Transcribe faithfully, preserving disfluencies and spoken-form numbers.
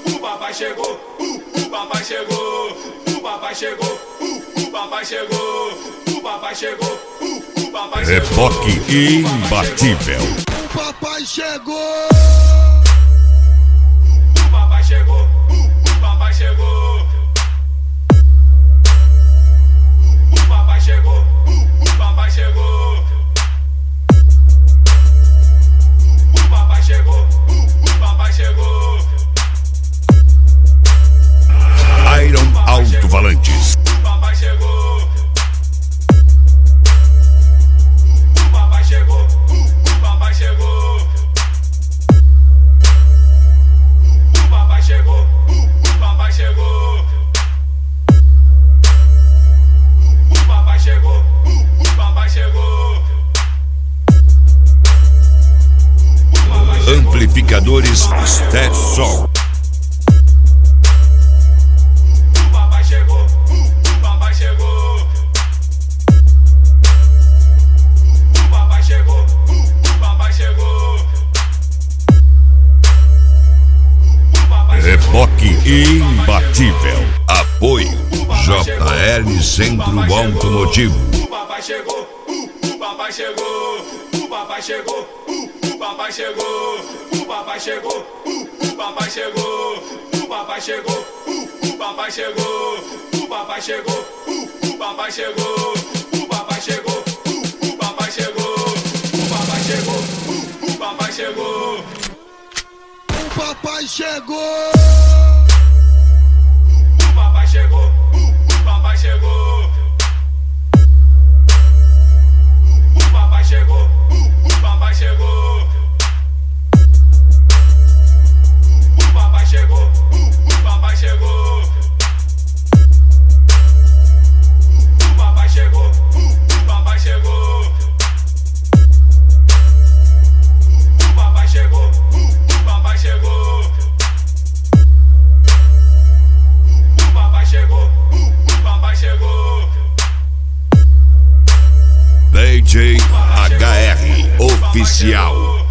o papai chegou, o, o papai chegou, o papai chegou, o, o papai chegou, o papai chegou, o, o papai chegou. Reboque imbatível. O papai chegou. O papai chegou, o papai chegou. O papai chegou, o papai chegou. O papai chegou, o papai chegou. Iron Alto-Falantes. O papai chegou. O papai chegou, o papai chegou. O papai chegou, o papai chegou. O papai chegou, o papai chegou. Amplificadores Stet Sol. O papai chegou, o papai chegou. O papai chegou, o papai chegou. Reboque imbatível. Apoio J L Centro Automotivo. O papai chegou, o papai chegou. O papai chegou, o papai chegou. O papai chegou, o papai chegou. O papai chegou, o papai chegou. O papai chegou, o papai chegou. O papai chegou, o papai chegou. O papai chegou, o papai chegou. O papai chegou. O papai chegou, o papai chegou. O papai chegou, o papai chegou. O papai chegou, o papai chegou. O papai chegou, o papai chegou. O papai chegou, o papai chegou. O papai chegou, o papai chegou. D J H R Oficial.